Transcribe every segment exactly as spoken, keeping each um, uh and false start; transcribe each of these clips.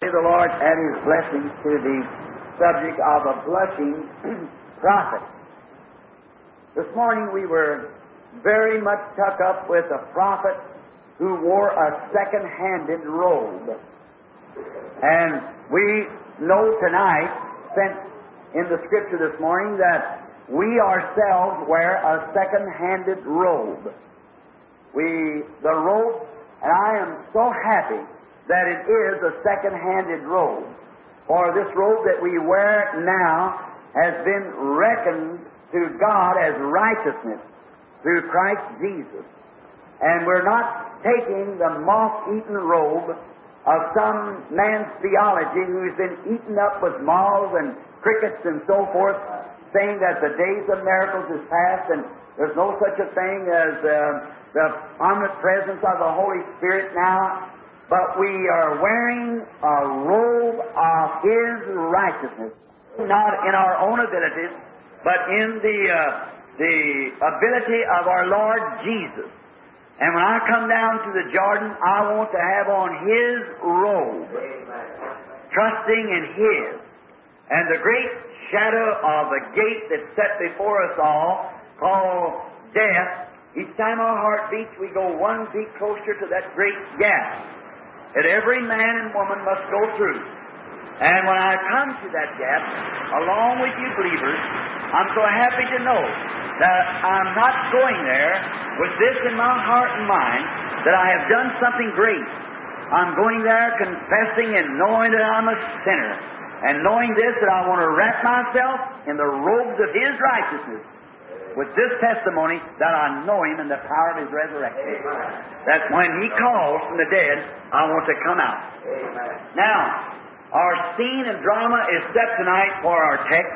May the Lord add His blessings to the subject of a blushing prophet. This morning we were very much tucked up with a prophet who wore a second-handed robe. And we know tonight, since in the Scripture this morning, that we ourselves wear a second-handed robe. We, the robe, and I am so happy that it is a second-handed robe. For this robe that we wear now has been reckoned to God as righteousness through Christ Jesus. And we're not taking the moth-eaten robe of some man's theology who's been eaten up with moths and crickets and so forth, saying that the days of miracles is past and there's no such a thing as uh, the omnipresence of the Holy Spirit now. But we are wearing a robe of His righteousness, not in our own abilities, but in the uh, the ability of our Lord Jesus. And when I come down to the Jordan, I want to have on His robe, trusting in His. And the great shadow of a gate that's set before us all, called death, each time our heart beats, we go one beat closer to that great gap that every man and woman must go through. And when I come to that gap, along with you believers, I'm so happy to know that I'm not going there with this in my heart and mind, that I have done something great. I'm going there confessing and knowing that I'm a sinner, and knowing this, that I want to wrap myself in the robes of His righteousness, with this testimony that I know Him in the power of His resurrection. Amen. That when He calls from the dead, I want to come out. Amen. Now, our scene and drama is set tonight for our text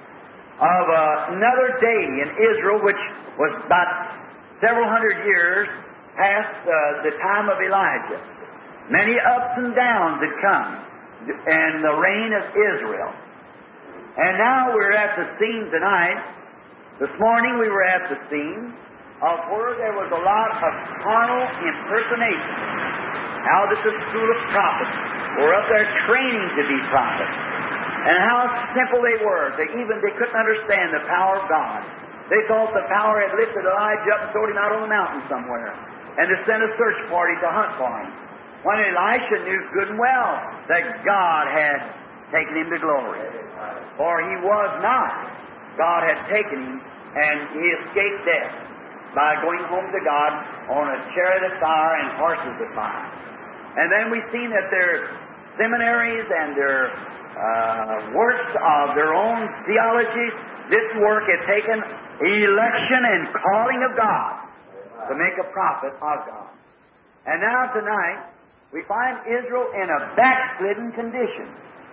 of uh, another day in Israel, which was about several hundred years past uh, the time of Elijah. Many ups and downs had come in the reign of Israel. And now we're at the scene tonight. This morning we were at the scene of where there was a lot of carnal impersonation. How that the school of prophets were up there training to be prophets. And how simple they were. They even they couldn't understand the power of God. They thought the power had lifted Elijah up and thrown him out on the mountain somewhere, and to send a search party to hunt for him. When Elisha knew good and well that God had taken him to glory. For he was not. God had taken him, and he escaped death by going home to God on a chariot of fire and horses of fire. And then we've seen that their seminaries and their uh, works of their own theology, this work had taken election and calling of God to make a prophet of God. And now tonight, we find Israel in a backslidden condition.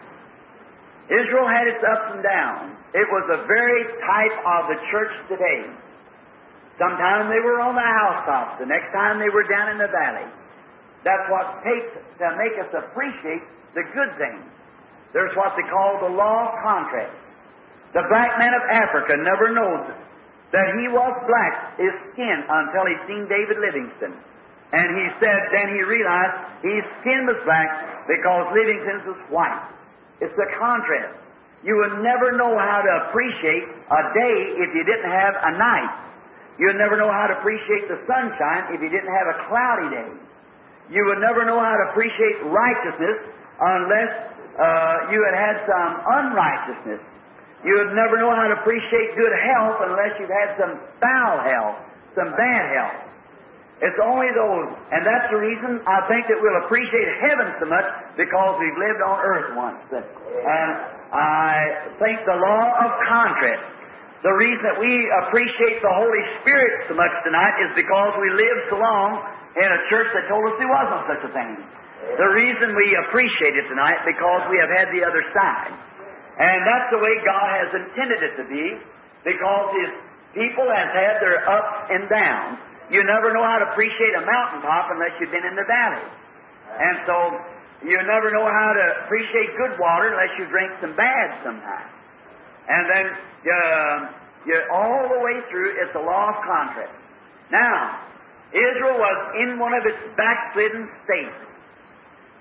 Israel had its ups and downs. It was a very type of the church today. Sometimes they were on the housetops. The next time they were down in the valley. That's what takes to make us appreciate the good things. There's what they call the law of contrast. The black man of Africa never knows that he was black, his skin, until he seen David Livingstone. And he said, then he realized his skin was black because Livingstone's was white. It's the contrast. You would never know how to appreciate a day if you didn't have a night. You would never know how to appreciate the sunshine if you didn't have a cloudy day. You would never know how to appreciate righteousness unless uh, you had had some unrighteousness. You would never know how to appreciate good health unless you've had some foul health, some bad health. It's only those, and that's the reason I think that we'll appreciate heaven so much, because we've lived on earth once. And I think the law of contrast, the reason that we appreciate the Holy Spirit so much tonight is because we lived so long in a church that told us there wasn't such a thing. The reason we appreciate it tonight because we have had the other side. And that's the way God has intended it to be, because His people have had their ups and downs. You never know how to appreciate a mountaintop unless you've been in the valley. And so you never know how to appreciate good water unless you drink some bad sometimes. And then uh, you, all the way through, it's the law of contrast. Now, Israel was in one of its backslidden states.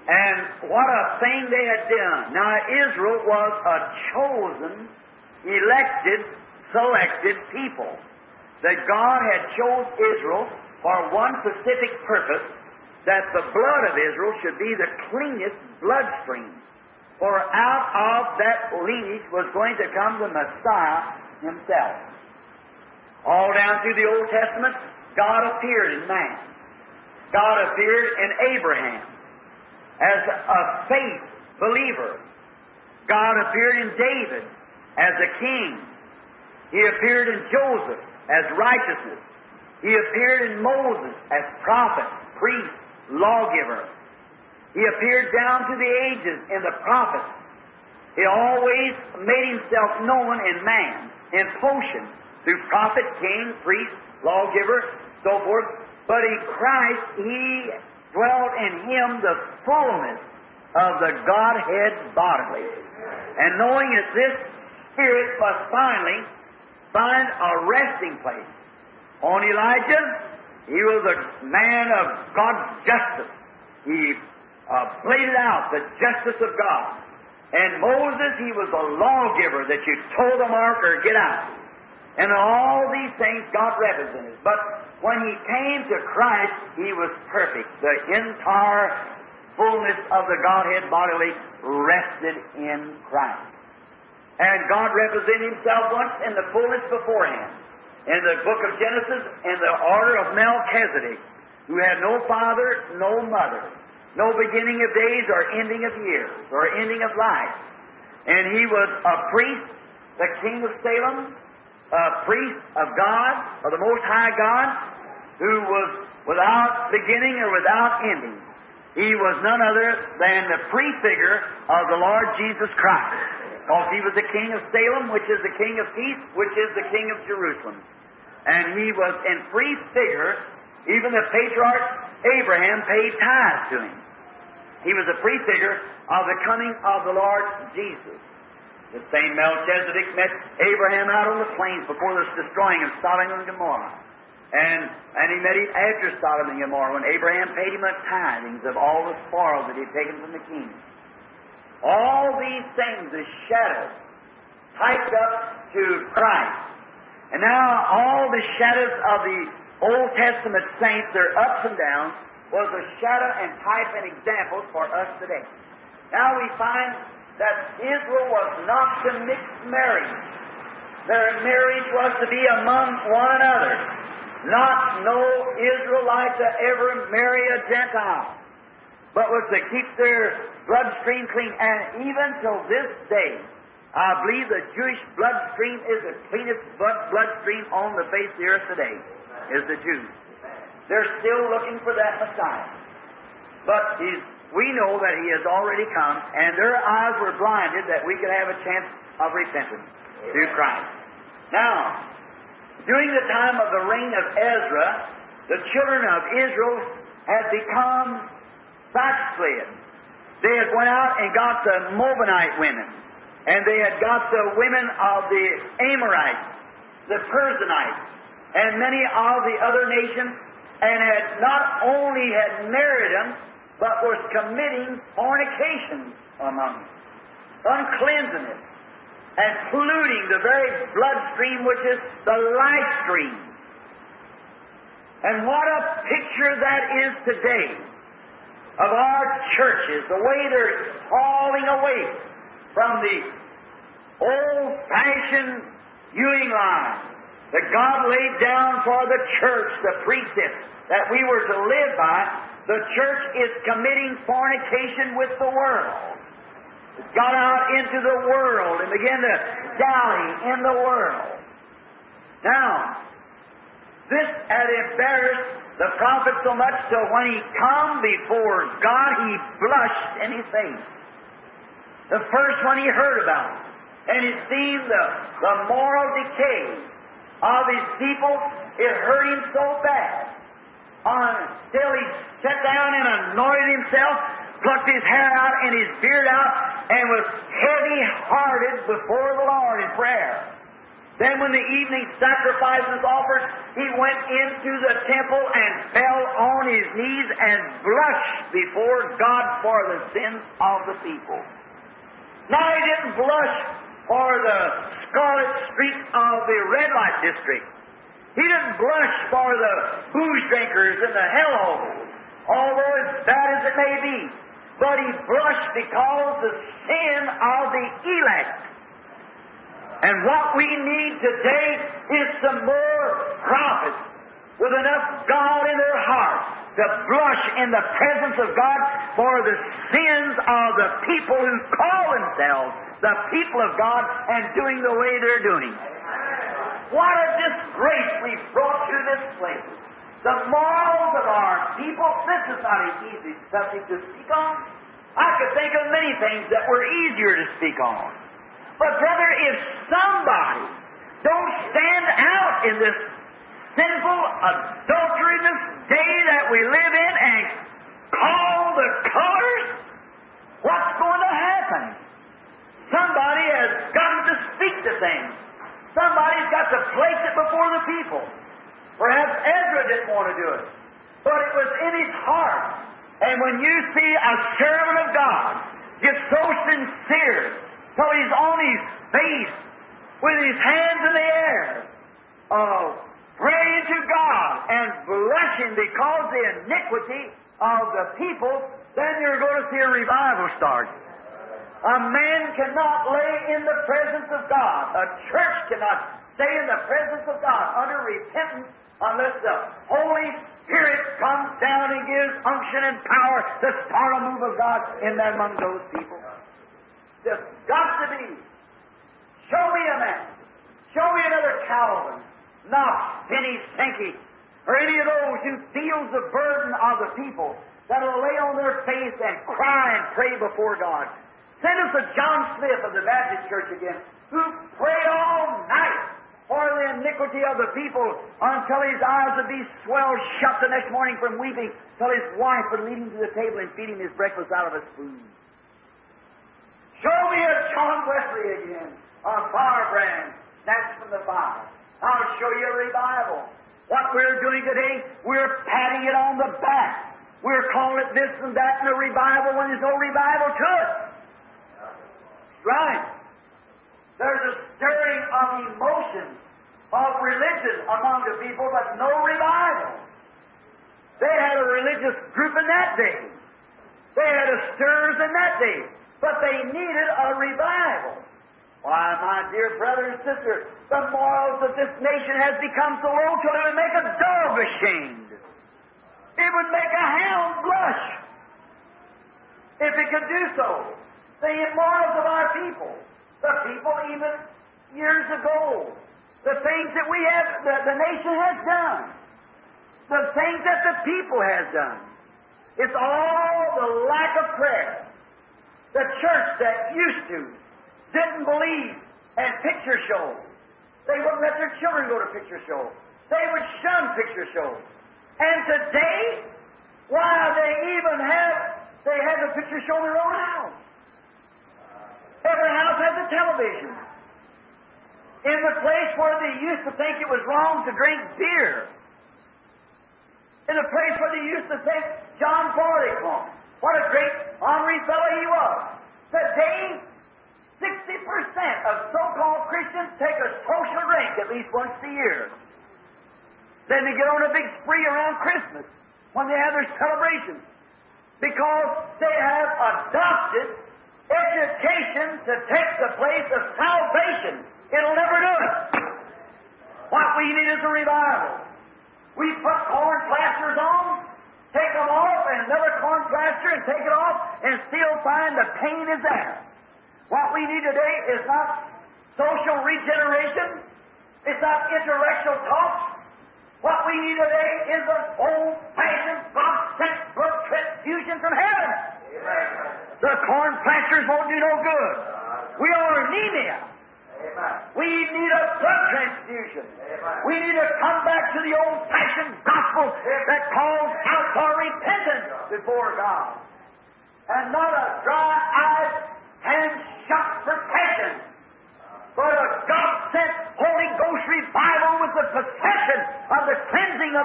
And what a thing they had done. Now, Israel was a chosen, elected, selected people. That God had chose Israel for one specific purpose, that the blood of Israel should be the cleanest bloodstream. For out of that lineage was going to come the Messiah Himself. All down through the Old Testament, God appeared in man. God appeared in Abraham as a faith believer. God appeared in David as a king. He appeared in Joseph as righteousness. He appeared in Moses as prophet, priest, lawgiver. He appeared down to the ages in the prophets. He always made Himself known in man, in potion, through prophet, king, priest, lawgiver, so forth. But in Christ, He dwelt in Him the fullness of the Godhead bodily. And knowing that this Spirit must finally find a resting place. On Elijah, he was a man of God's justice. He uh, played it out, the justice of God. And Moses, he was a lawgiver that you toe the mark or get out. And all these things God represented. But when He came to Christ, He was perfect. The entire fullness of the Godhead bodily rested in Christ. And God represented Himself once in the fullness beforehand. In the book of Genesis, in the order of Melchizedek, who had no father, no mother, no beginning of days or ending of years or ending of life. And he was a priest, the king of Salem, a priest of God, of the Most High God, who was without beginning or without ending. He was none other than the prefigure of the Lord Jesus Christ. Because He was the king of Salem, which is the king of peace, which is the king of Jerusalem. And He was in prefigure. Even the patriarch Abraham paid tithes to Him. He was a prefigure of the coming of the Lord Jesus. The same Melchizedek met Abraham out on the plains before the destroying of Sodom and Gomorrah. And, and he met him after Sodom and Gomorrah when Abraham paid him a tithings of all the spoil that he had taken from the king. All these things are shadows typed up to Christ. And now all the shadows of the Old Testament saints, their ups and downs, was a shadow and type and example for us today. Now we find that Israel was not to mix marriage. Their marriage was to be among one another. Not no Israelite to ever marry a Gentile, but was to keep their bloodstream clean. And even till this day, I believe the Jewish bloodstream is the cleanest blood bloodstream on the face of the earth today, is the Jews. They're still looking for that Messiah. But he's, we know that He has already come, and their eyes were blinded that we could have a chance of repentance through Christ. Now, during the time of the reign of Ezra, the children of Israel had become backslid. They had went out and got the Moabite women, and they had got the women of the Amorites, the Perizzites, and many of the other nations, and had not only had married them, but was committing fornication among them, uncleanness, and polluting the very bloodstream which is the life stream. And what a picture that is today of our churches, the way they're falling away from the old-fashioned hewing line that God laid down for the church, the precept that we were to live by. The church is committing fornication with the world. It's got out into the world and began to dally in the world. Now, this had embarrassed the prophet so much so when he come before God, he blushed in his face. The first one he heard about. And it seemed the, the moral decay of his people, it hurt him so bad. Until he sat down and anointed himself, plucked his hair out and his beard out, and was heavy-hearted before the Lord in prayer. Then when the evening sacrifice was offered, he went into the temple and fell on his knees and blushed before God for the sins of the people. Now he didn't blush for the scarlet streak of the red light district. He didn't blush for the booze drinkers and the hellholes, although as bad as it may be. But he blushed because the sin of the elect. And what we need today is some more prophets with enough God in their hearts to blush in the presence of God for the sins of the people who call themselves the people of God and doing the way they're doing. What a disgrace we've brought to this place. The morals of our people, this is not an easy subject to speak on. I could think of many things that were easier to speak on. But brother, if somebody don't stand out in this sinful, adulterous day that we live in and call the colors, what's going to happen? Somebody has got to speak to things. Somebody's got to place it before the people. Perhaps Ezra didn't want to do it, but it was in his heart. And when you see a servant of God get so sincere, so he's on his face with his hands in the air, oh, praying to God and blushing because of the iniquity of the people, then you're going to see a revival start. A man cannot lay in the presence of God. A church cannot stay in the presence of God under repentance unless the Holy Spirit comes down and gives unction and power to start a move of God in and among those people. There's got to be. Show me a man. Show me another Calvin, Knox, Finney, Sankey, or any of those who feels the burden of the people that'll lay on their face and cry and pray before God. Send us a John Smith of the Baptist Church again, who prayed all night for the iniquity of the people until his eyes would be swelled shut the next morning from weeping, till his wife would lead him to the table and feed him his breakfast out of a spoon. Show me a John Wesley again, a firebrand snatched from the fire. I'll show you a revival. What we're doing today, we're patting it on the back. We're calling it this and that and a revival when there's no revival to it. Right. There's a stirring of emotions, of religion among the people, but no revival. They had a religious group in that day. They had a stirs in that day. But they needed a revival. Why, my dear brother and sister, the morals of this nation has become so low till it would make a dog ashamed. It would make a hound blush if it could do so. The immorals of our people, the people even years ago, the things that we have, the, the nation has done, the things that the people has done. It's all the lack of prayer. The church that used to didn't believe in picture shows. They wouldn't let their children go to picture shows. They would shun picture shows. And today, why they even have, they have a picture show in their own house. Every house has a television. In the place where they used to think it was wrong to drink beer. In the place where they used to think John Barleycorn, what a great, honorary fellow he was. Today, sixty percent of so-called Christians take a social drink at least once a year. Then they get on a big spree around Christmas when they have their celebrations. Because they have adopted education to take the place of salvation. It'll never do it. What we need is a revival. We put corn plasters on, take them off, and another corn plaster, and take it off, and still find the pain is there. What we need today is not social regeneration. It's not intellectual talk. What we need today is an old-fashioned, God-sent blood transfusion from heaven. Amen. The corn plasters won't do no good. We are anemia. Amen. We need a blood transfusion. Amen. We need to come back to the old-fashioned gospel that calls out for repentance before God. And not a dry-eyed, hand-shut profession, but a God-sent Holy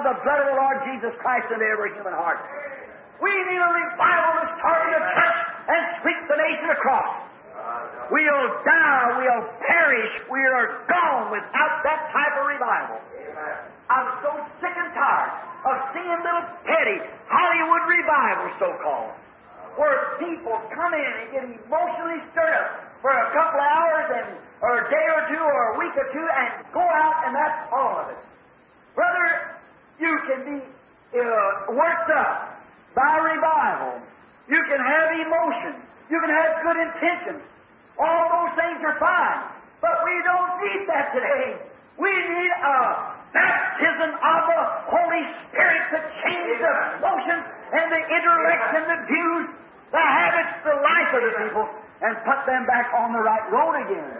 the blood of the Lord Jesus Christ into every human heart. We need a revival to start in the church and sweep the nation across. We'll die, we'll perish, we are gone without that type of revival. I'm so sick and tired of seeing little petty Hollywood revivals, so-called, where people come in and get emotionally stirred up for a couple of hours and, or a day or two or a week or two and go out and that's all of it. Brother, you can be uh, worked up by revival. You can have emotion. You can have good intentions. All those things are fine. But we don't need that today. We need a baptism of the Holy Spirit to change the emotions and the intellects and the views, the habits, the life of the people, and put them back on the right road again.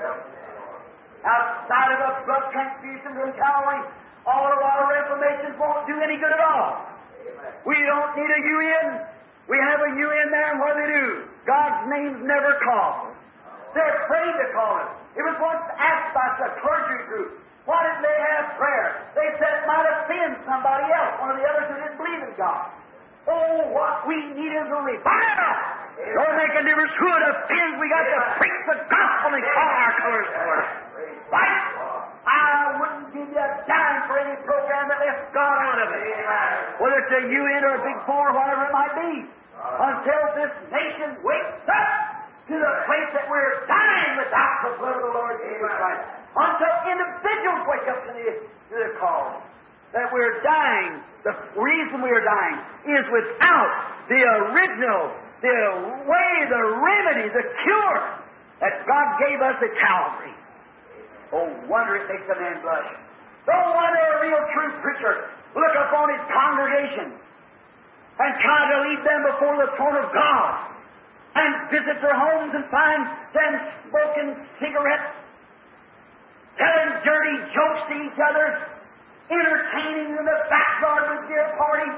Outside of a blood transfusion from Calvary, all of our reformations won't do any good at all. We don't need a U N. We have a U N there, and what do they do? God's name's never called. They're afraid to call it. It was once asked by the clergy group, why didn't they have prayer? They said it might offend somebody else, one of the others who didn't believe in God. Oh, what we need is a revival. Don't make a difference who it offends. We got to preach the gospel and call our colors for it. Right? I wouldn't give you a dime for any program that left God out of it. Whether it's a U N or a Big Four or whatever it might be. Until this nation wakes up to the place that we're dying without the blood of the Lord Jesus Christ. Until individuals wake up to the, to the call that we're dying. The reason we are dying is without the original, the way, the remedy, the cure that God gave us at Calvary. Oh, wonder it makes a man blush. Don't wonder a real true preacher look upon his congregation and try to lead them before the throne of God and visit their homes and find them smoking cigarettes, telling dirty jokes to each other, entertaining in the backyard with beer parties,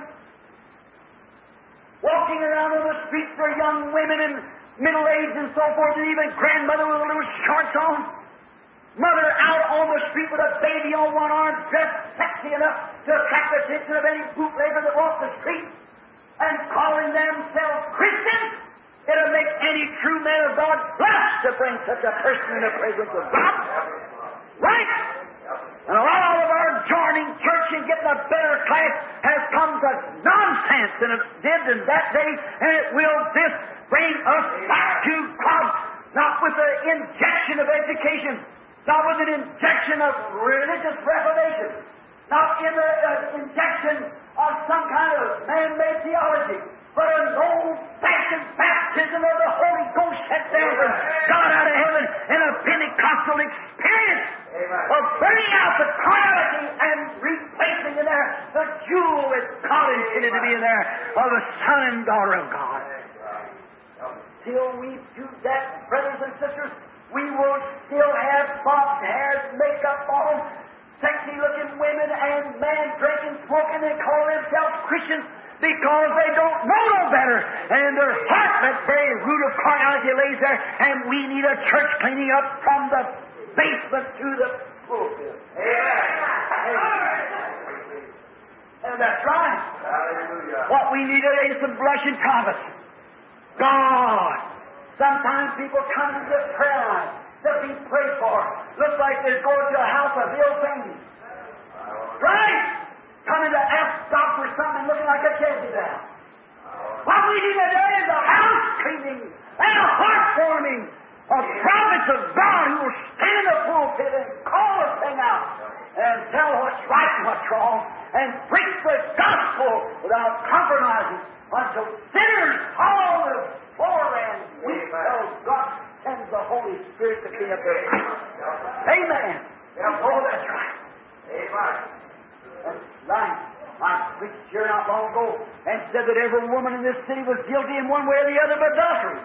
walking around on the streets for young women and middle-aged and so forth, and even grandmother with little shorts on, mother out on the street with a baby on one arm, dressed sexy enough to attract the attention of any bootlegger that walks the street, and calling themselves Christians. It'll make any true man of God blush to bring such a person in the presence of God. Right? And all of our joining church and getting a better class has come to nonsense, and it did in that day, and it will this bring us back to God, not with the injection of education, not with an injection of religious revelation, not in the uh, injection of some kind of man-made theology, but an old-fashioned baptism of the Holy Ghost sent down from God out of heaven in a Pentecostal experience of burning out the carnality and replacing in there the jewel that God intended to be in there of the Son and daughter of God. Till we do that, brothers and sisters, we will still have bobbed hairs, makeup on, sexy-looking women and men drinking, smoking, and call themselves Christians because they don't know no better. And in their heart, that very root of carnality lays there, and we need a church cleaning up from the basement to the pulpit. Amen. And that's right. Hallelujah. What we need today is some blushing prophets. God. Sometimes people come to the prayer line to be prayed for. Looks like they're going to a house of ill things. Right? Coming to ask God for something looking like a Jezebel. What we need today is a house cleaning and a heart forming of prophets of God who will stand in the pulpit and call the thing out and tell what's right and what's wrong and preach the gospel without compromising until sinners fall to the floor and weep till God sends the Holy Spirit to clean up their lives. Amen. Oh, that's right. Amen. That's right. I preached here not long ago and said that every woman in this city was guilty in one way or the other of adultery.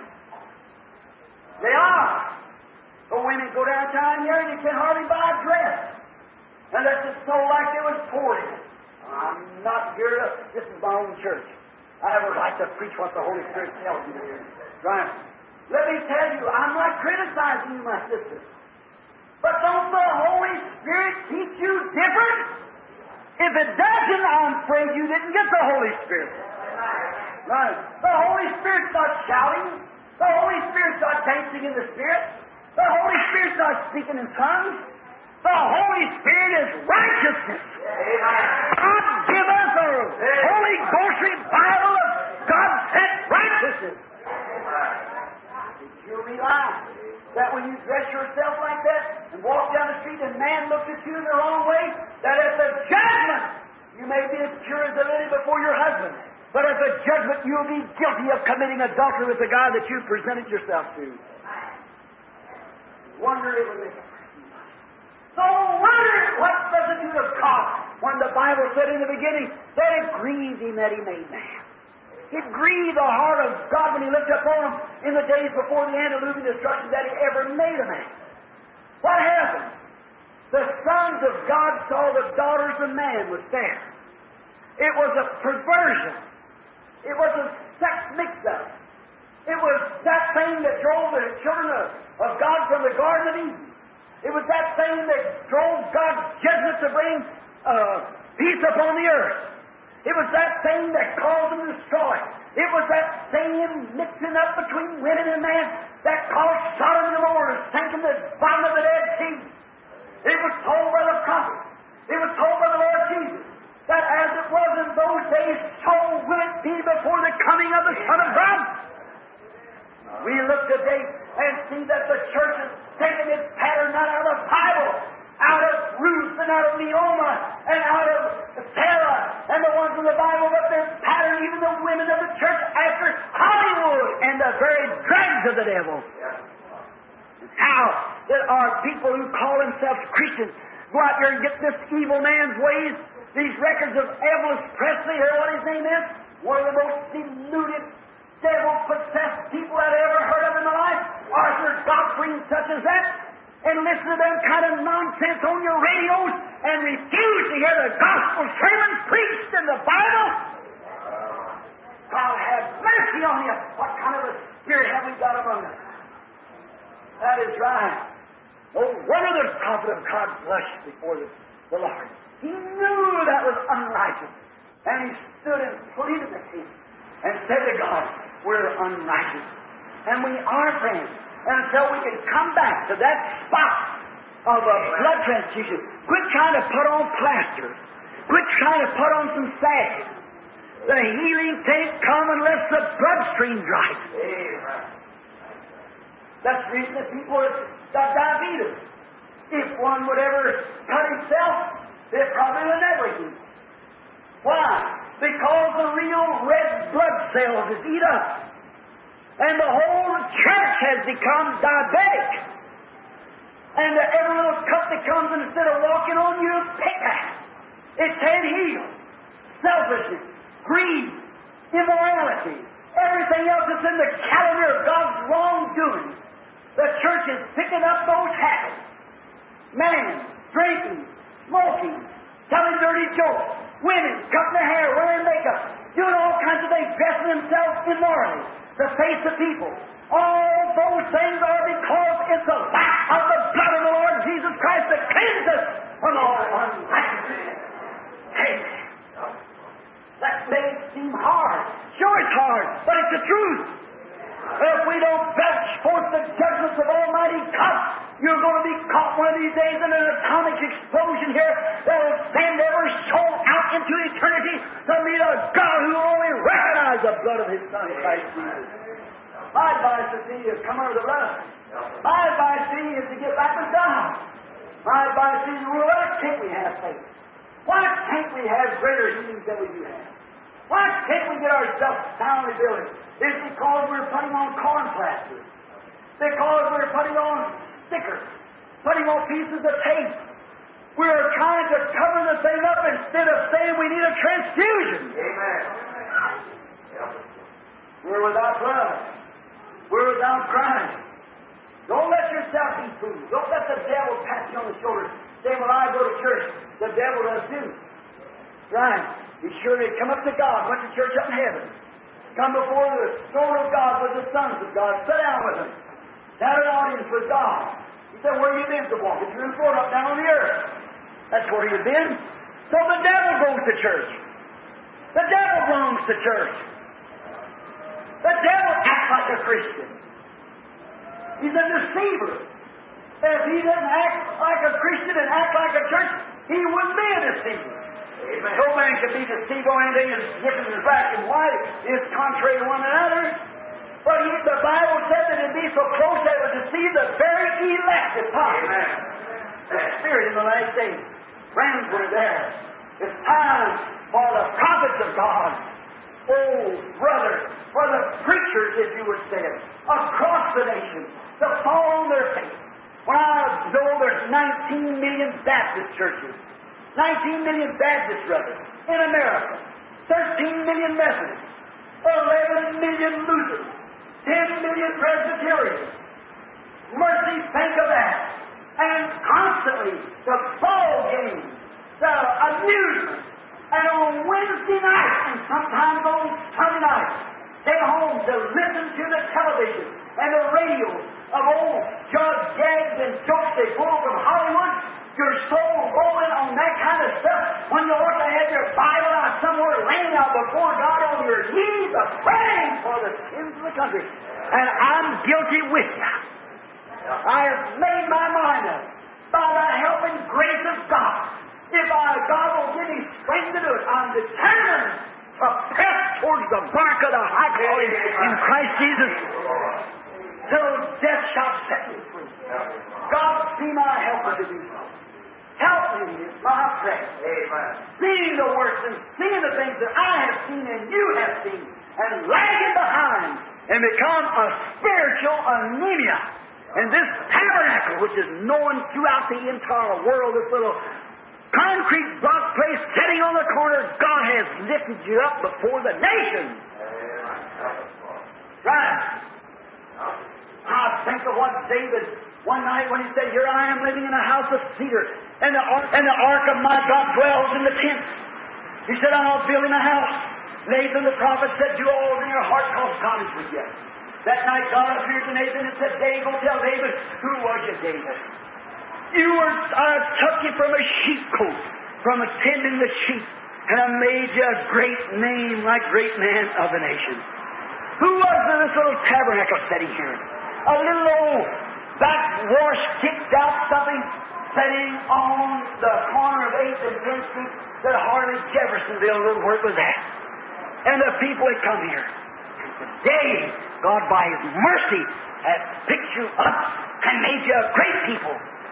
They are. The women go downtown here and you can hardly buy a dress. And that's just so like they was poor. I'm not here to, this is my own church. I would like to preach what the Holy Spirit tells me to hear. Right. Let me tell you, I'm not criticizing you, my sister. But don't the Holy Spirit teach you different? If it doesn't, I'm afraid you didn't get the Holy Spirit. Right. The Holy Spirit's not shouting. The Holy Spirit's not dancing in the Spirit. The Holy Spirit's not speaking in tongues. The Holy Spirit is righteousness. God give us a Holy Ghost revival of God-sent righteousness. Did you realize that when you dress yourself like that and walk down the street and man looks at you in the wrong way, that at the judgment you may be as pure as a lily before your husband, but at the judgment you'll be guilty of committing adultery with the guy that you presented yourself to. Wonder it would make a person. So wonder what does it do to God when the Bible said in the beginning that it grieved him that he made man. It grieved the heart of God when He looked upon him in the days before the antediluvian destruction that He ever made a man. What happened? The sons of God saw the daughters of man was there. It was a perversion. It was a sex mix-up. It was that thing that drove the children of, of God from the Garden of Eden. It was that thing that drove God's judgment to bring uh, peace upon the earth. It was that thing that caused them to destroy. It was that same mixing up between women and man that caused Sodom and Gomorrah to sink in the bottom of the Dead Sea. It was told by the prophet. It was told by the Lord Jesus that as it was in those days, so will it be before the coming of the Son of God. We look today and see that the church is taking its pattern not out of the Bible, out of Ruth and out of Leoma and out of Sarah and the ones in the Bible, but their pattern, even the women of the church, after Hollywood and the very dregs of the devil. How that our people who call themselves Christians go out there and get this evil man's ways, these records of Elvis Presley, or what his name is, one of the most deluded, devil-possessed people I've ever heard of in my life, Arthur Godfrey and such as that, and listen to them kind of nonsense on your radios and refuse to hear the gospel sermons preached in the Bible. God have mercy on you. What kind of a spirit have we got among us? That is right. No wonder the prophet of God blushed before the, the Lord. He knew that was unrighteous. And he stood and pleaded with him and said to God, we're unrighteous. And we are, friends. And until we can come back to that spot of a blood transfusion, quit trying to put on plaster. Quit trying to put on some salve. The healing can't come unless the bloodstream's right. That's the reason that people have got diabetes. If one would ever cut himself, they probably would never heal. Why? Because the real red blood cells is eat up. And the whole church has become diabetic. And every little cut that comes in, instead of walking on you, pick at it. It can't heal. Selfishness, greed, immorality, everything else that's in the calendar of God's wrongdoing. The church is picking up those habits. Man, drinking, smoking, telling dirty jokes, women cutting their hair, wearing makeup, doing all kinds of things, dressing themselves immorally to face the people. All those things are because it's the lack of the blood of the Lord Jesus Christ that cleanses us from all unrighteousness. Hey, that may seem hard. Sure it's hard, but it's the truth. If we don't belch forth the judgments of Almighty God, you're going to be caught one of these days in an atomic explosion here that will send every soul out into eternity to meet a God who will only recognize the blood of His Son, Christ Jesus. My advice to thee is come under the blood. My advice to thee is to get back with God. My advice to thee is, well, why can't we have faith? Why can't we have greater healings than we do have? Why can't we get ourselves soundly built? It's because we're putting on corn plasters. Because we're putting on stickers. Putting on pieces of tape. We're trying to cover the thing up instead of saying we need a transfusion. Amen. We're without blood. We're without Christ. Don't let yourself be fooled. Don't let the devil pat you on the shoulder. Say, well, I go to church. The devil does too. Right. Be sure to come up to God. Went to church up in heaven. Come before the throne of God with the sons of God. Sit down with them. Have an audience with God. He said, where you been to walk? It's your floor up down on the earth. That's where you've been. So the devil goes to church. The devil belongs to church. The devil acts like a Christian. He's a deceiver. If he doesn't act like a Christian and act like a church, he wouldn't be a deceiver. Amen. No man can be deceived on anything as different as black and white. It's contrary to one another. But he, the Bible said that it'd be so close that it would deceive the very elect if possible. The Spirit in the last days. Friends were there. It's time for the prophets of God. Oh, brother, for the preachers, if you would say it, across the nation, to fall on their face. When I know there's nineteen million Baptist churches, nineteen million Baptist brothers in America, thirteen million Methodists, eleven million Lutherans, ten million Presbyterians. Mercy, think of that. And constantly, the ball games, the amusement, and on Wednesday night, and sometimes on Sunday night, stay home to listen to the television and the radio of old Judge gags and jokes they pull from Hollywood. Your soul rolling on that kind of stuff when you ought to have your Bible out somewhere laying out before God on your knees, praying for the sins of the country. And I'm guilty with you. I have made my mind up by the help and grace of God. If I, God will give me strength to do it, I'm determined to press towards the mark of the high calling in Christ Jesus till death shall set me free. God, be my helper to do so. Help me is my prayer. Amen. Seeing the works and seeing the things that I have seen and you have seen, and lagging behind and become a spiritual anemia. And this tabernacle, which is known throughout the entire world, this little concrete block place sitting on the corner, God has lifted you up before the nations. Right. I think of what David, one night when he said, "Here I am living in a house of cedar, and the ark, and the ark of my God dwells in the tent." He said, "I'm not building a house." Nathan the prophet said, "Do all in your heart, cause God is with you." That night God appeared to Nathan and said, "David, go tell David, who was you, David? You were, I took you from a sheepcote, from attending the sheep, and I made you a great name like great man of the nation." Who was in this little tabernacle sitting here? A little old backwash, kicked out something sitting on the corner of eighth and tenth Street that Harley Jeffersonville little where it was at. And the people had come here. And today, God by His mercy has picked you up and made you a great people.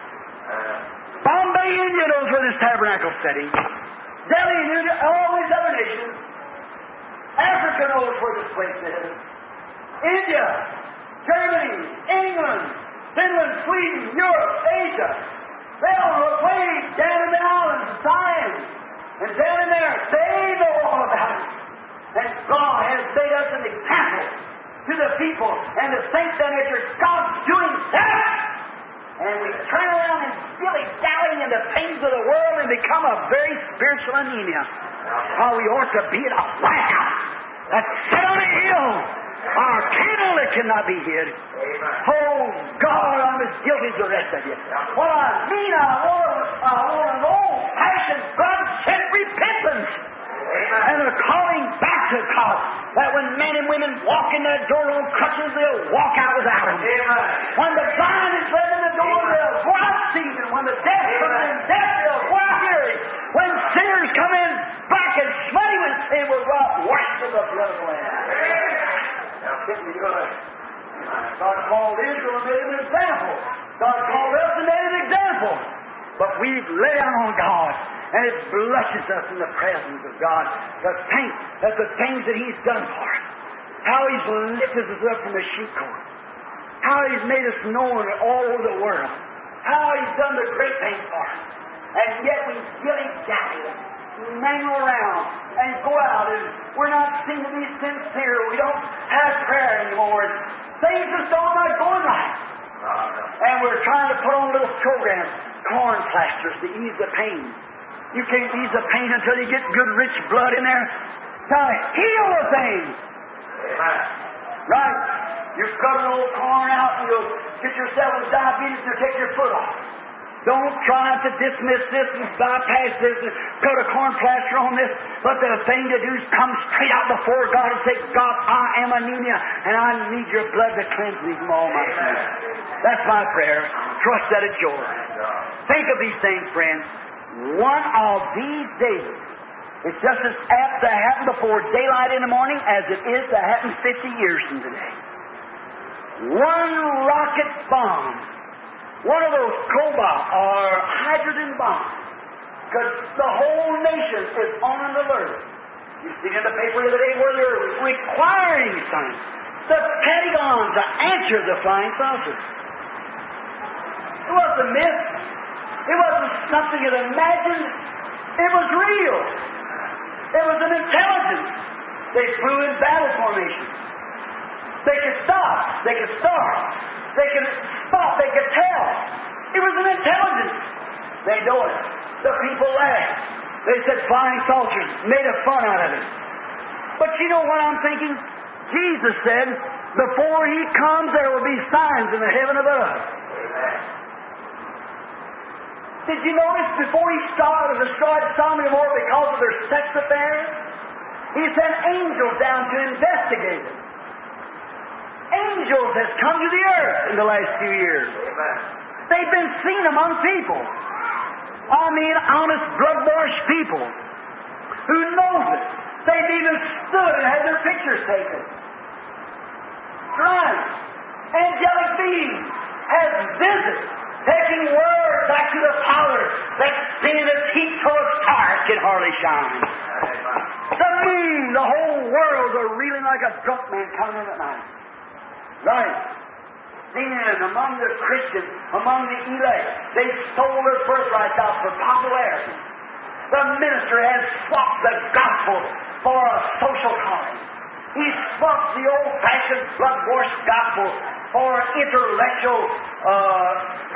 Bombay, India knows where this tabernacle is sitting. Delhi, India, all these other nations. Africa knows where this place is. India, Germany, England, Finland, Sweden, Europe, Asia. They all look way down in the islands, Zion, and down in there. They know all about it. And God has made us an example to the people and the saints that are God's doing that. And we turn around and dilly-dally in the things of the world and become a very spiritual anemia. How we ought to be at a lighthouse that set on a hill, our candle that cannot be hid. Oh, God, I'm as guilty as the rest of you. What I mean, I want, I want an old-fashioned, God-sent repentance. And a calling back to God, that when men and women walk in that door on crutches, they'll walk out without them. Amen. When the blind is led in the door, they'll go out seeing. When the deaf come in, deaf, they'll go out hearing. When sinners come in, black and smutty with sin, will go out washed in the blood of the Lamb. God called Israel and made an example. God called us and made an example. But we've laid out on God. And it blesses us in the presence of God to think that the things that He's done for us, how He's lifted us up from the sheepcote, how He's made us known all over the world, how He's done the great things for us. And yet we dilly-dally and mangle around and go out and we're not seen to be sincere. We don't have prayer anymore. Things just don't like going right. And we're trying to put on little programs, corn plasters to ease the pain. You can't ease the pain until you get good, rich blood in there to heal the thing. Amen. Right? You cut an old corn out and you'll get yourself with diabetes and you'll take your foot off. Don't try to dismiss this and bypass this and put a corn plaster on this. But the thing to do is come straight out before God and say, God, I am anemia, and I need your blood to cleanse me from all my sins. That's my prayer. Trust that it's yours. Think of these things, friends. One of these days, it's just as apt to happen before daylight in the morning as it is to happen fifty years from today. One rocket bomb, one of those cobalt or hydrogen bombs, because the whole nation is on an alert. You see in the paper the other day where they're requiring things, the Pentagon to answer the flying saucers. It wasn't a myth. It wasn't something you imagined. It was real. It was an intelligence. They flew in battle formation. They could stop. They could start. They could spot. They could tell. It was an intelligence. They know it. The people laughed. They said flying saucers, made a fun out of it. But you know what I'm thinking? Jesus said, before He comes, there will be signs in the heaven above. Did you notice before He started destroyed Sodom and Gomorrah because of their sex affairs? He sent angels down to investigate it. Angels has come to the earth in the last few years. Amen. They've been seen among people. I mean, honest, blood-washed people who knows it. They've even stood and had their pictures taken. Right. Angelic beings have visited, taking word back to the Father that seeing the heat till the stars can hardly shine. The moon, the whole world are reeling like a drunk man coming in at night. Right. Then among the Christians, among the elect, they stole their birthrights out for popularity. The minister has swapped the gospel for a social cause. He swapped the old-fashioned blood-washed gospel for intellectual uh,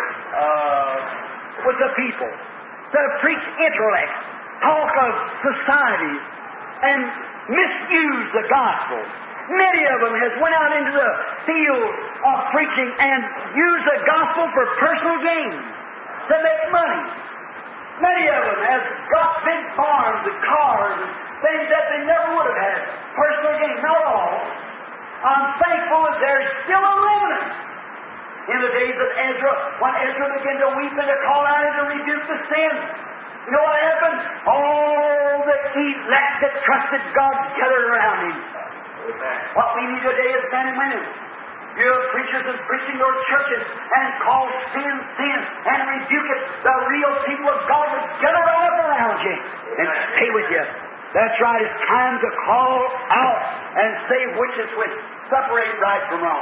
uh, with the people. To preach intellect, talk of societies, and misuse the gospel. Many of them has went out into the field of preaching and used the gospel for personal gain, to make money. Many of them has got big farms and cars and things that they never would have had. Personal gain, not all. I'm thankful that there's still a remnant. In the days of Ezra, when Ezra began to weep and to call out and to rebuke the sin, you know what happened? All the elect that trusted God gathered around him. What we need today is men and women. Your preachers and preaching your churches and call sin, sin, and rebuke it. The real people of God will get around around you and stay with you. That's right. It's time to call out and say which is which. Separate right from wrong.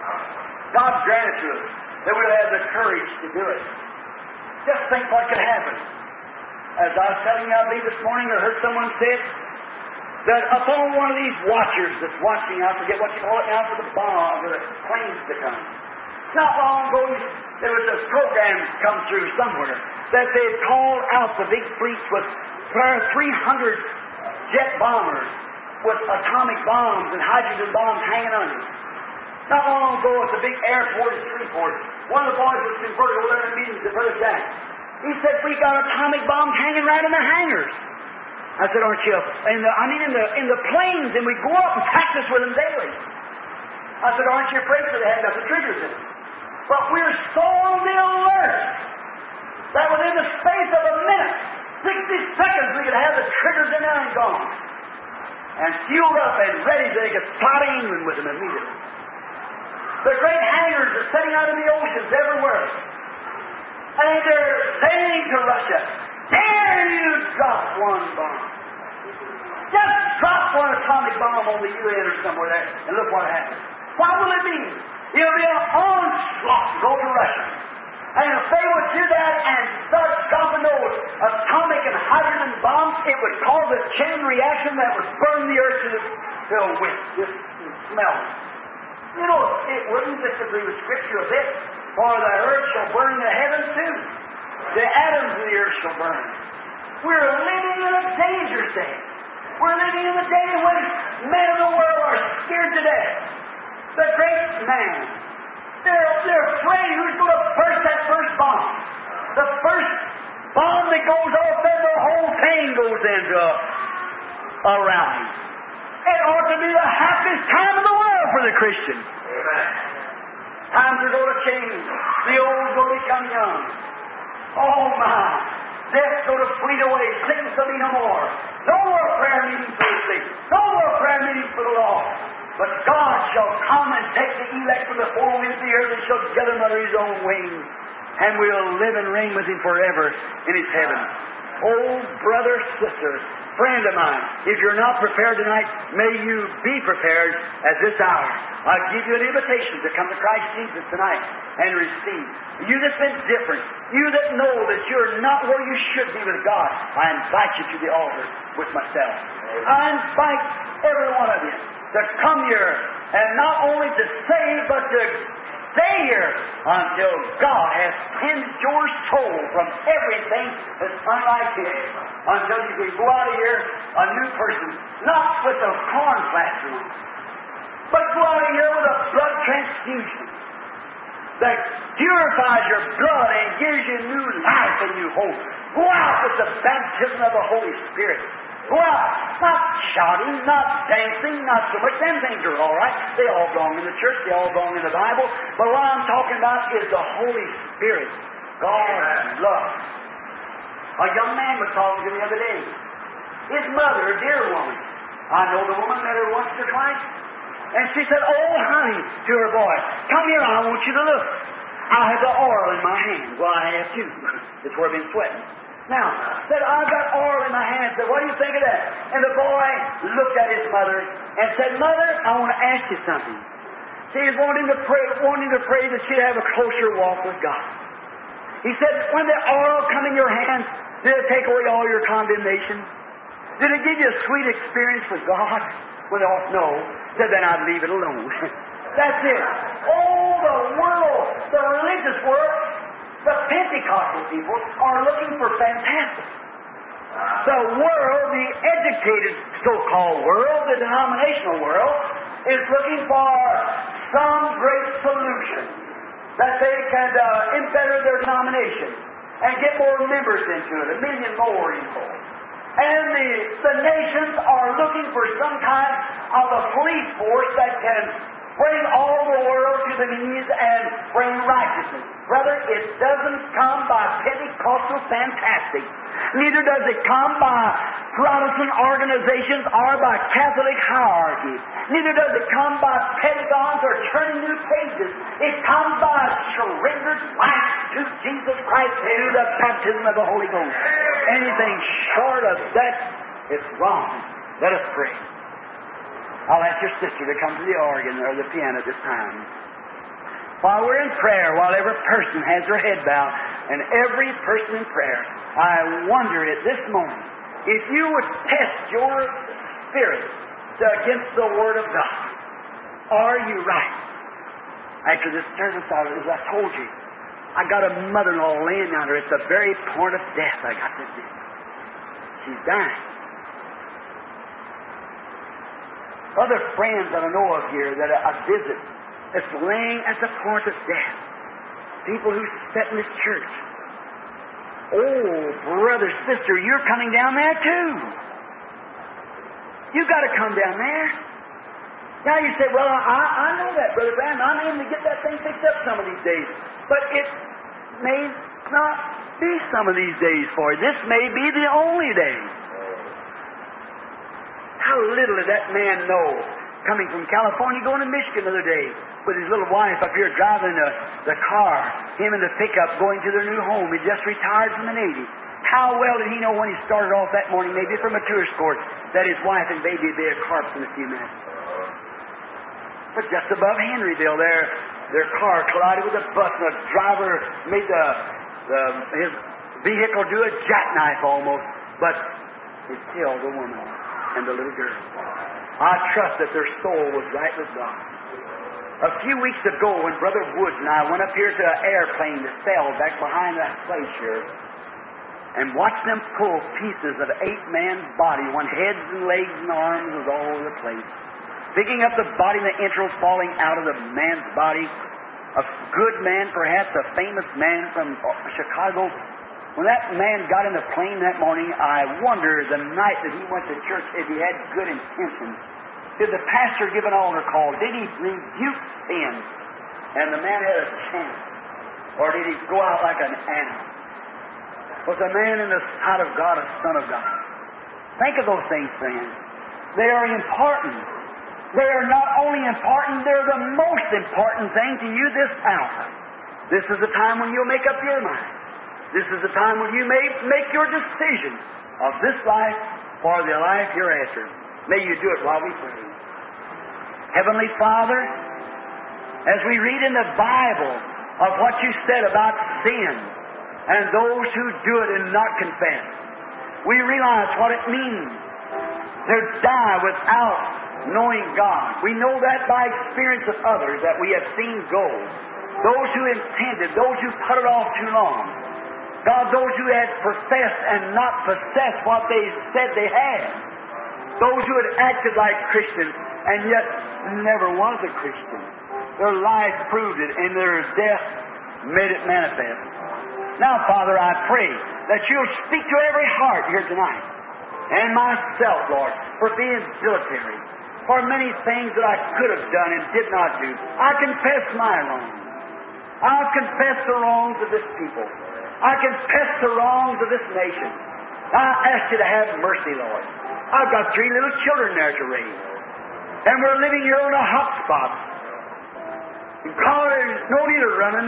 God grant it to us that we'll have the courage to do it. Just think what could happen. As I was telling you, I believe this morning, I heard someone say it, that upon one of these watchers that's watching, I forget what you call it now, for the bomb, for the planes to come. Not long ago, there was a program come through somewhere that they had called out the big fleets with three hundred jet bombers with atomic bombs and hydrogen bombs hanging on them. Not long ago at the big airport in Shreveport, one of the boys was converted over there in meetings to Brother Jack. He said, we got atomic bombs hanging right in the hangars. I said, aren't you? In the, I mean, in the in the planes, and we go up and practice with them daily. I said, aren't you afraid that they have nothing triggers in it? But we're so on the alert that within the space of a minute, sixty seconds, we could have the triggers in there and gone. And fueled up and ready so they could fly to England with them immediately. The great hangars are setting out in the oceans everywhere. And they're saying to Russia, dare you drop one bomb? Just drop one atomic bomb on the U N or somewhere there, and look what happens. What will it mean? It'll be an onslaught to go to Russia. And if they would do that and start dropping those atomic and hydrogen bombs, it would cause a chain reaction that would burn the earth to the wind, just smell. You know, it wouldn't disagree with Scripture a bit, for the earth shall burn the heavens too. The atoms of the earth shall burn. We're living in a dangerous day. We're living in a day when men of the world are scared to death. The great man. They're, they're afraid who's going to burst that first bomb. The first bomb that goes off, then the whole thing goes into a, a rally. It ought to be the happiest time in the world for the Christian. Amen. Times are going to change. The old will become young. Oh my! Death's going to fleet away. Sickness will be no more. No more prayer meetings for the sick. No more prayer meetings for the lost. But God shall come and take the elect from the four winds of the earth and shall gather them under His own wings. And we'll live and reign with Him forever in His heaven. Oh, brother, sister, friend of mine, if you're not prepared tonight, may you be prepared at this hour. I give you an invitation to come to Christ Jesus tonight and receive. You that's been different, you that know that you're not where you should be with God, I invite you to the altar with myself. I invite every one of you to come here and not only to save, but to stay here until God has cleansed your soul from everything that's unlike Him. Until you can go out of here a new person, not with a corn plaster on, but go out of here with a blood transfusion that purifies your blood and gives you new life and new hope. Go out with the baptism of the Holy Spirit. Go out, not shouting, not dancing, not so much. Them things are all right. They all belong in the church. They all belong in the Bible. But what I'm talking about is the Holy Spirit. God's love. A young man was talking to me the other day. His mother, a dear woman. I know the woman, met her once or twice. And she said, "Oh, honey," to her boy, "come here, I want you to look. I have the oil in my hand." Well, I have too. It's where I've been sweating. Now, said, "I've got oil in my hand." Said, "What do you think of that?" And the boy looked at his mother and said, "Mother, I want to ask you something." She was wanting to pray, wanting to pray that she'd have a closer walk with God. He said, "When the oil come in your hands, did it take away all your condemnation? Did it give you a sweet experience with God?" Well, no. Said, "Then I'd leave it alone." That's it. Oh, the world, the religious world, the Pentecostal people are looking for fantastic. The world, the educated so-called world, the denominational world, is looking for some great solution that they can uh, embetter their denomination and get more members into it, a million more, you know. And the, the nations are looking for some kind of a police force that can bring all the world to the knees and bring righteousness. Brother, it doesn't come by Pentecostal fantastic. Neither does it come by Protestant organizations or by Catholic hierarchy. Neither does it come by pentagons or turning new pages. It comes by surrendered life to Jesus Christ through the baptism of the Holy Ghost. Anything short of that, it's wrong. Let us pray. I'll ask your sister to come to the organ or the piano at this time. While we're in prayer, while every person has their head bowed, and every person in prayer, I wonder at this moment, if you would test your spirit against the Word of God, are you right? After this service, as I told you, I got a mother-in-law laying down there at the very point of death. I got this news. She's dying. Other friends that I know of here that I visit, that's laying at the point of death. People who sit in this church. Oh, brother, sister, you're coming down there too. You've got to come down there. Now you say, "Well, I, I know that, Brother Branham. I'm aiming to get that thing fixed up some of these days." But it may not be some of these days for you. This may be the only day. How little did that man know, coming from California, going to Michigan the other day, with his little wife up here driving the, the car, him in the pickup going to their new home. He just retired from the Navy. How well did he know when he started off that morning, maybe from a tourist court, that his wife and baby would be a corpse in a few minutes? But just above Henryville, there, their car collided with a bus, and the driver made the, the his vehicle do a jackknife almost, but it killed the woman and the little girl. I trust that their soul was right with God. A few weeks ago, when Brother Woods and I went up here to an airplane that fell back behind that place here, and watched them pull pieces of eight man's body, one heads and legs and arms was all over the place, picking up the body and the entrails falling out of the man's body, a good man, perhaps a famous man from Chicago. When that man got in the plane that morning, I wonder the night that he went to church if he had good intentions. Did the pastor give an altar call? Did he rebuke sin? And the man had a chance. Or did he go out like an animal? Was a man in the sight of God a son of God? Think of those things, friends. They are important. They are not only important, they're the most important thing to you this hour. This is the time when you'll make up your mind. This is the time when you may make your decision of this life for the life hereafter. May you do it while we pray. Heavenly Father, as we read in the Bible of what you said about sin and those who do it and not confess, we realize what it means to die without knowing God. We know that by experience of others that we have seen go. Those who intended, those who put it off too long. God, those who had professed and not possessed what they said they had. Those who had acted like Christians and yet never was a Christian. Their life proved it and their death made it manifest. Now, Father, I pray that you'll speak to every heart here tonight. And myself, Lord, for being dilatory. For many things that I could have done and did not do. I confess my wrongs. I'll confess the wrongs of this people. I confess the wrongs of this nation. I ask you to have mercy, Lord. I've got three little children there to raise. And we're living here on a hot spot. And God, there's no need of running.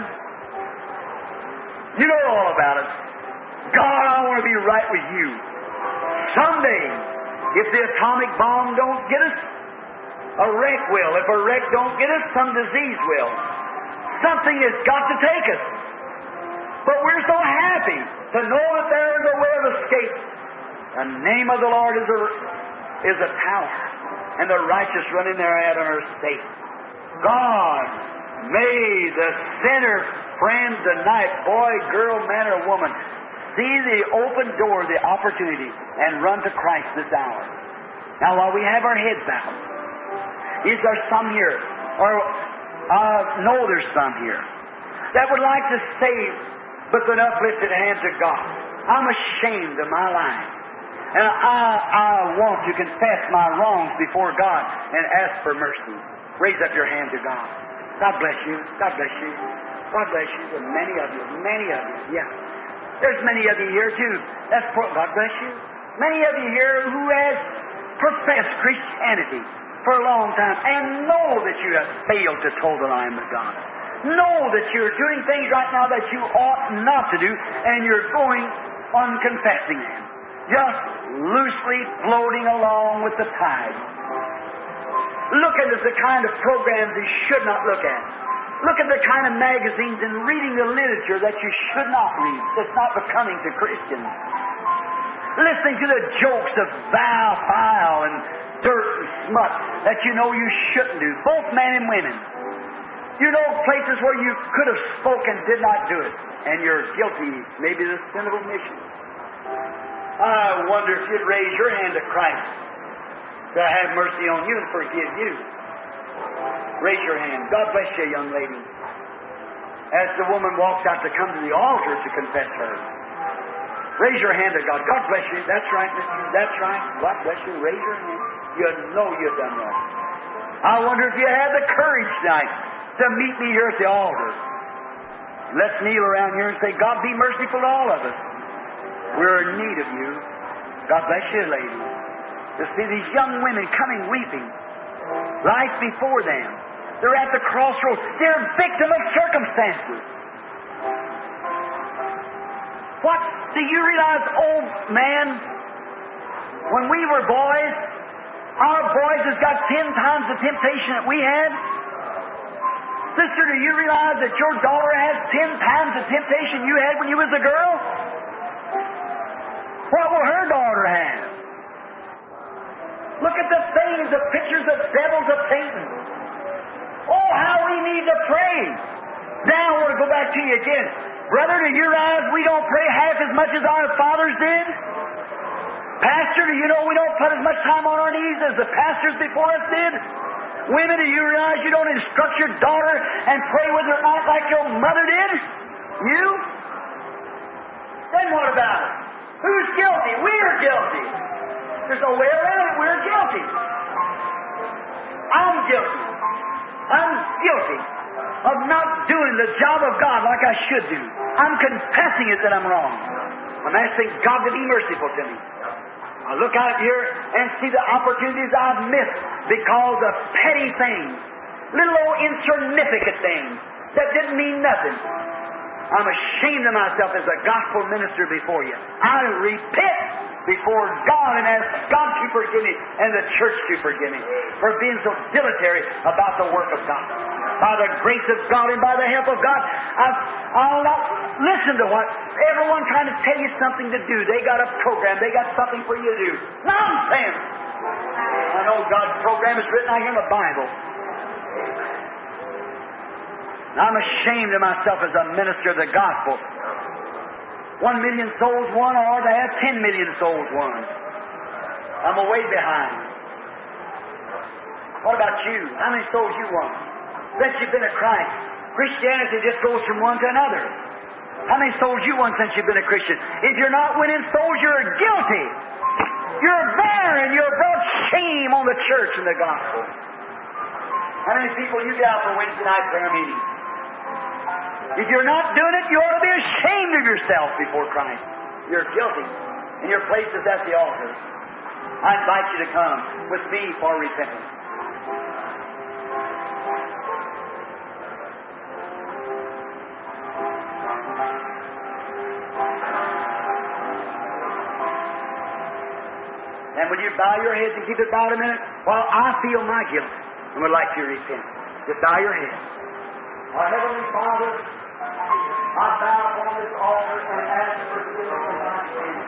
You know all about it. God, I want to be right with you. Someday, if the atomic bomb don't get us, a wreck will. If a wreck don't get us, some disease will. Something has got to take us. But we're so happy to know that there is a way of escape. The name of the Lord is a, is a power, and the righteous run in thereat and are safe. God, may the sinner friend tonight, boy, girl, man, or woman, see the open door, the opportunity, and run to Christ this hour. Now, while we have our heads bowed, is there some here, or uh, no, there's some here, that would like to say with an uplifted hand to God, I'm ashamed of my life, and I, I want to confess my wrongs before God and ask for mercy. Raise up your hand to God. God bless you. God bless you. God bless you. And many of you, many of you, yeah. There's many of you here too. That's for, God bless you. Many of you here who has professed Christianity for a long time and know that you have failed to toe the line with God. Know that you're doing things right now that you ought not to do, and you're going on confessing them. Just loosely floating along with the tide. Looking at the kind of programs you should not look at. Look at the kind of magazines and reading the literature that you should not read. That's not becoming to Christians. Listening to the jokes of vile, file, and dirt and smut that you know you shouldn't do, both men and women. You know places where you could have spoken, did not do it, and you're guilty, maybe the sin of omission. I wonder if you'd raise your hand to Christ to have mercy on you and forgive you. Raise your hand. God bless you, young lady. As the woman walks out to come to the altar to confess her, raise your hand to God. God bless you. That's right, mister. That's right. God bless you. Raise your hand. You know you've done wrong. I wonder if you had the courage tonight to meet me here at the altar. Let's kneel around here and say, God, be merciful to all of us. We're in need of you. God bless you, lady. To see these young women coming weeping, life before them. They're at the crossroads. They're a victim of circumstances. What? Do you realize, old man, when we were boys, our boys has got ten times the temptation that we had? Sister, do you realize that your daughter has ten times the temptation you had when you was a girl? What will her daughter have? Look at the things, the pictures of devils of painting. Oh, how we need to pray. Now I want to go back to you again. Brother, do you realize we don't pray half as much as our fathers did? Pastor, do you know we don't put as much time on our knees as the pastors before us did? Women, do you realize you don't instruct your daughter and pray with her at night like your mother did? You? Then what about it? Who's guilty? We're guilty. There's no way around it. We're guilty. I'm guilty. I'm guilty of not doing the job of God like I should do. I'm confessing it that I'm wrong. I'm asking God to be merciful to me. I look out here and see the opportunities I've missed because of petty things, little old insignificant things that didn't mean nothing. I'm ashamed of myself as a gospel minister before you. I repent before God and ask God to forgive me and the church to forgive me for being so dilatory about the work of God. By the grace of God and by the help of God, I've, I'll not listen to what everyone trying to tell you something to do. They got a program. They got something for you to do. Nonsense! I know God's program is written out here in the Bible. I'm ashamed of myself as a minister of the gospel. One million souls won, or to have ten million souls won. I'm way behind. What about you? How many souls you won? Since you've been a Christ, Christianity just goes from one to another. How many souls you won since you've been a Christian? If you're not winning souls, you're guilty. You're barren. You're brought shame on the church and the gospel. How many people you got for Wednesday night prayer meeting? If you're not doing it, you ought to be ashamed of yourself before Christ. You're guilty, and your place is at the altar. I invite you to come with me for repentance. And will you bow your heads and keep it bowed a minute? While I feel my guilt and would like you to repent. Just bow your head. Our Heavenly Father, I bow upon this altar and ask forgiveness of my sins.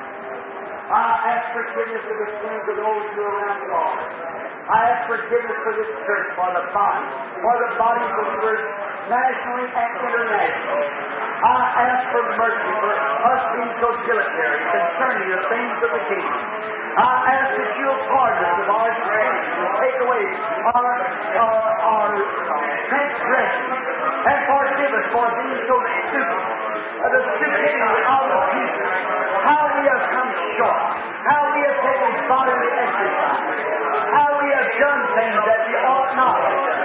I ask forgiveness of the sins of those who are around the altar. I ask forgiveness for this church, for the body, for the body of believers, nationally and internationally. I ask for mercy for us being so dilatory concerning the things of the kingdom. I ask that you'll pardon us of our sins and take away our, our, our transgressions and forgive us for being so stupid, uh, the stupidity of the people, how we have come short, how we have taken bodily exercise, how we have done things that we ought not,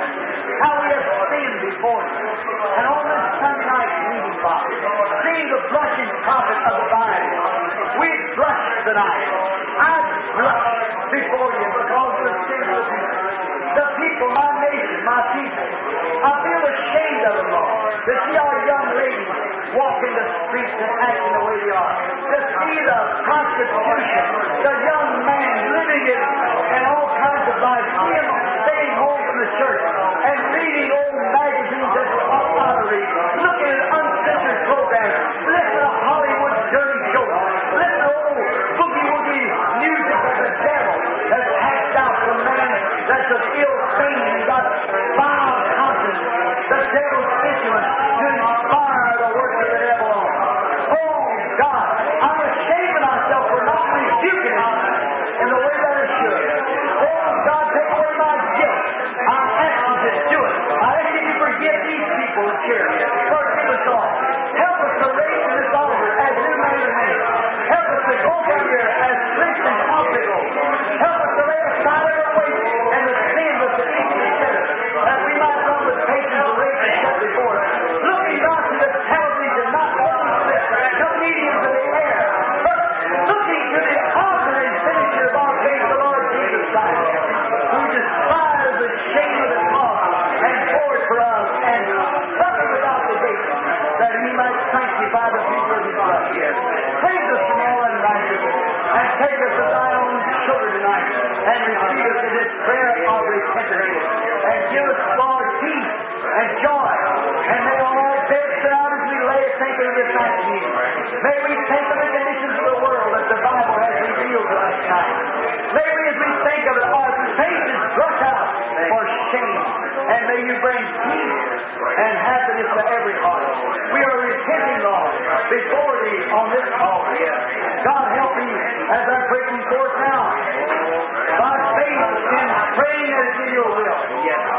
how we have sinned before you. And on this Sunday night meeting, Father, seeing the blushing prophet of the Bible, we blush tonight. I blush before you because of the sins of the people. The people, my nation, my people. I feel ashamed of them, Lord, to see our young ladies walking the streets and acting the way they are. To see the prostitution, the young man living in, in all kinds of lives, see him staying home from the church and reading old magazines that we ought not to read, looking at uncensored programs, listening to Hollywood dirty jokes, listening to old boogie-woogie music of the devil that's hacked out from man that's of ill fame and got vile conscience. The devil's influence to inspire the work of the devil on. Oh, God, I'm ashamed of myself for not rebuking it in the way that I should. Oh, God, take away my guilt. I ask you to do it. I ask you to forgive these people in charity. Forgive us all. Help us to raise this altar as new man and man. Help us to go down here as Christian hospitals. Help us to lay aside every weight and the sins of the easy sinners, that we might run with patience the race that's set before us, looking not to the television, not looking to the comedians of the air, but looking to the author and finisher of our faith, the Lord Jesus Christ, who despised the shame of the cross and bore it for us and suffered without the gate, that he might sanctify the people of his blood. Praise us from all unrighteousness, and take us as thy own children tonight, and receive us in this prayer of repentance, and give us, Lord, peace and joy, and may all beds sit out as we lay thinking of this night's meeting. May we think of the conditions of the world that the Bible has revealed to us tonight. May we, as we think of it, our faces brush out for shame, and may you bring peace and happiness to every heart. We are repenting, Lord, before thee on this altar. God help me as I'm breaking forth now by faith and praying as in your will.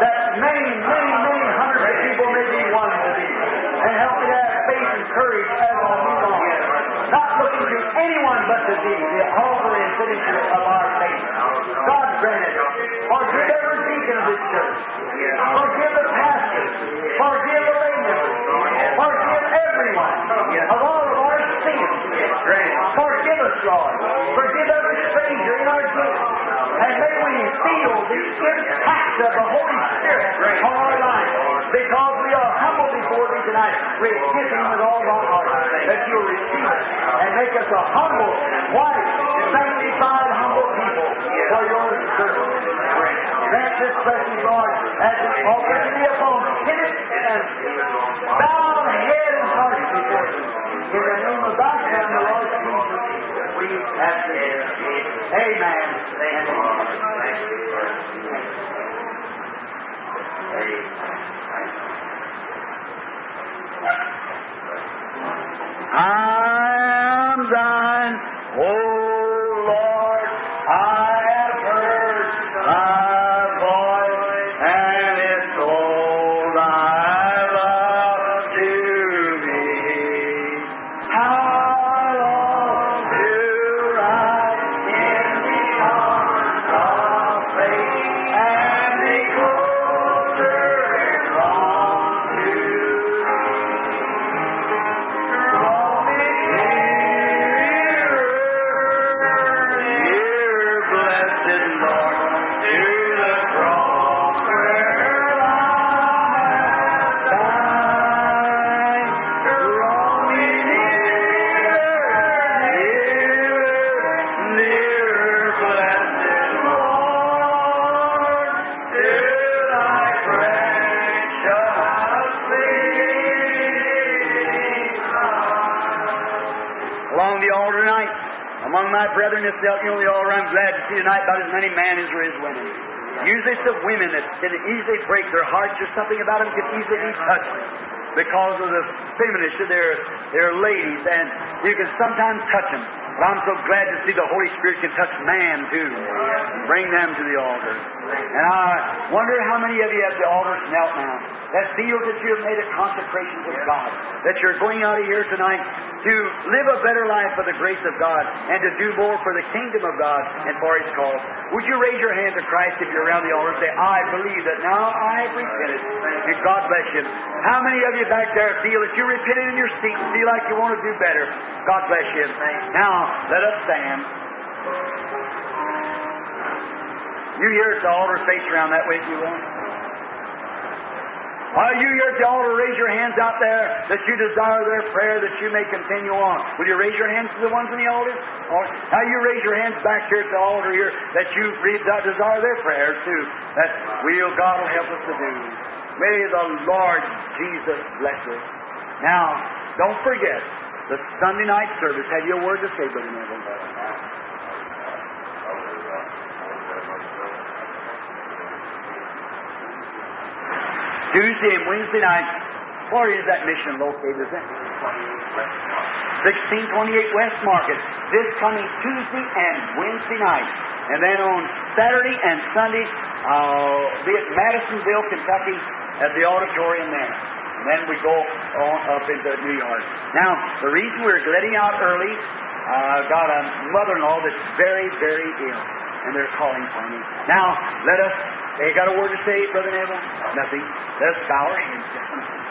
anyone but to Thee, the author and finisher of our faith. God grant it. Forgive every deacon of this church. Forgive the pastor. Forgive the lay members. Forgive everyone of all of our sins. Forgive us, Lord. Forgive every stranger in our group. And may we feel the impact of the Holy Spirit on our lives. Because we are humble before Thee tonight, repenting with all of our heart that You'll receive us and make us a humble, white, sanctified, humble people for Your service. Grant this blessing, Lord, as it offers to Thee upon penitent and bowed head and heart before Thee. In the name of Thy Son, the Lord Jesus, we ask it. Amen. I am Thine, O Lord. I have heard Thy voice, and it told Thy love to me. How long to ride in the arms of faith and be closer and drawn to draw me nearer, nearer, blessed Lord, to the cross where Thou hast died. Draw me nearer, nearer, nearer, blessed Lord, to Thy precious bleeding blood. Along the altar tonight, among my brethren itself, you know the altar, I'm glad to see tonight about as many men as there is women. Usually it's the women that can easily break their hearts, or something about them can easily be touched because of the feminist of their, their ladies, and you can sometimes touch them. But I'm so glad to see the Holy Spirit can touch man too, and bring them to the altar. And I wonder how many of you at the altar knelt now, that feel that you have made a consecration to God, that you're going out of here tonight to live a better life for the grace of God and to do more for the kingdom of God and for His cause. Would you raise your hand to Christ if you're around the altar and say, I believe that now I have repented, and God bless you. How many of you back there feel that you repented in your seat and feel like you want to do better? God bless you. Now, let us stand. You here at the altar, face around that way if you want. Are you here at the altar, raise your hands out there that you desire their prayer that you may continue on. Will you raise your hands to the ones in the altar? Or now you raise your hands back here at the altar here that you desire their prayers too. That will God will help us to do. May the Lord Jesus bless us. Now, don't forget the Sunday night service. Have you a word to say, Brother Neville? Tuesday and Wednesday night. Where is that mission located? Is it? sixteen twenty-eight West Market. This coming Tuesday and Wednesday night. And then on Saturday and Sunday, I'll be at Madisonville, Kentucky, at the auditorium there. And then we go on up into New York. Now, the reason we're letting out early, I've uh, got a mother-in-law that's very, very ill. And they're calling for me. Now, let us, they got a word to say, Brother Neville? Nothing. Let us bow our heads.